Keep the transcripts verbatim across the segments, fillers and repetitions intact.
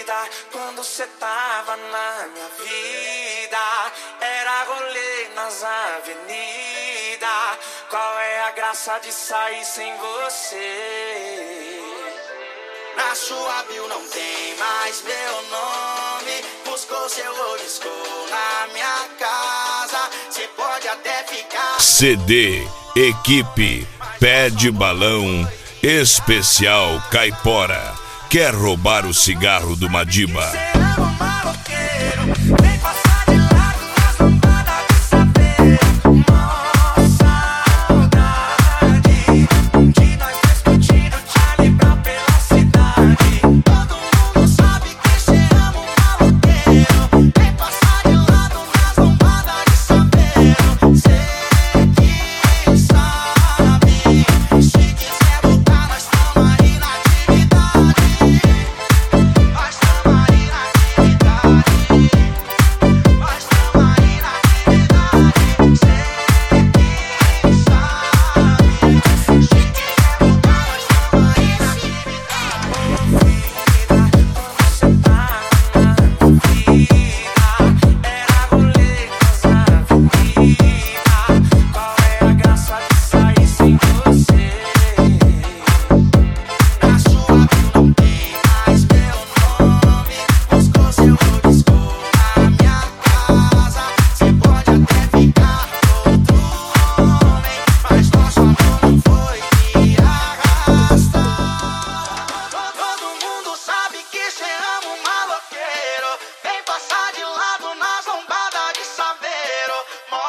vida, quando cê tava na minha vida, era rolê nas avenidas. Qual é a graça de sair sem você? Na sua bio não tem mais meu nome. Buscou seu risco na minha casa. Cê pode até ficar. C D Equipe Pé de Balão Especial Caipora. Quer roubar o cigarro do Madiba?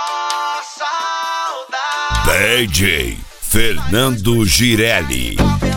D J Fernando Girelli.